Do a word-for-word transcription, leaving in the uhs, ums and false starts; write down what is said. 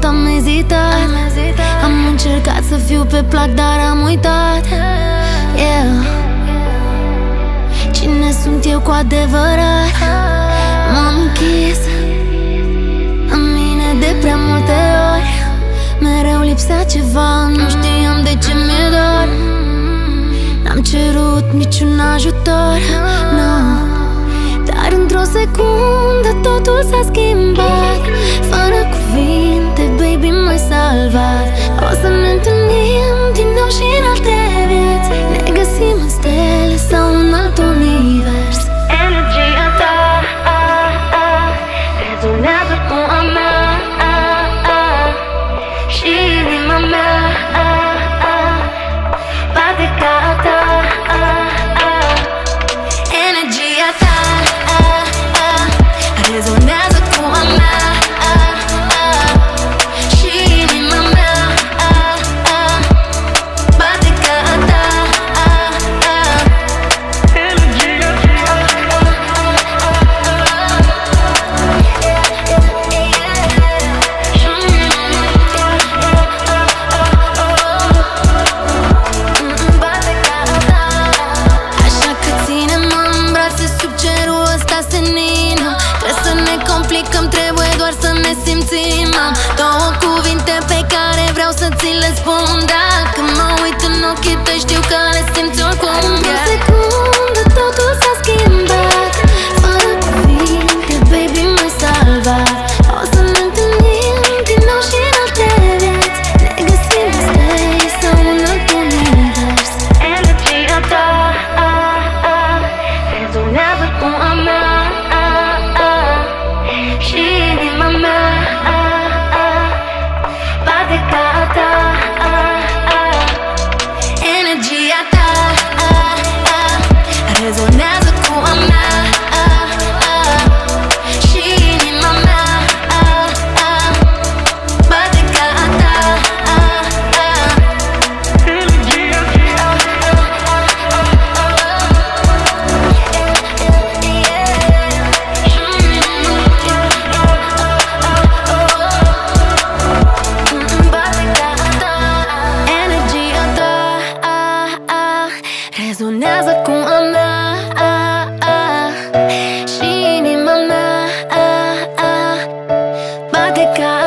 am ezitat. Am încercat să fiu pe plac, dar am uitat. Yeah. Cine sunt eu cu adevărat? M-am închis în mine de prea multe ori. Mereu lipsea ceva, nu știam de ce mi-e dor. N-am cerut niciun ajutor, no. Dar într-o secundă totul s-a schimbat. Fără cuvinte, baby, m-ai salvat. O să ne întâlnim din nou și în alte vieți. Ne găsim în stele sau în alt univers. Energia ta rezonează cu a mea și inima mea bate ca a ta. Energia ta rezonează cu a mea și inima mea bate ca a ta. Așa că ține-mă în brațe sub cerul ăsta senin. Trebuie să ne complicăm, trebuie doar să ne simțim. Am două cuvinte pe care vreau să ți le spun. Dacă mă uit în ochii tăi, știu că le simți oricum. Într-o secundă totul s-a schimbat. Fără cuvinte, baby, m-ai salvat. O să ne întâlnim din nou și în alte vieți. Ne găsim în stele sau în alt univers. Energia ta rezonează cu a mea și inima mea bate ca a ta. Energia ta rezonează cu a mea și inima mea bate ca a ta. Energia ta rezonează cu a mea și inima mea bate ca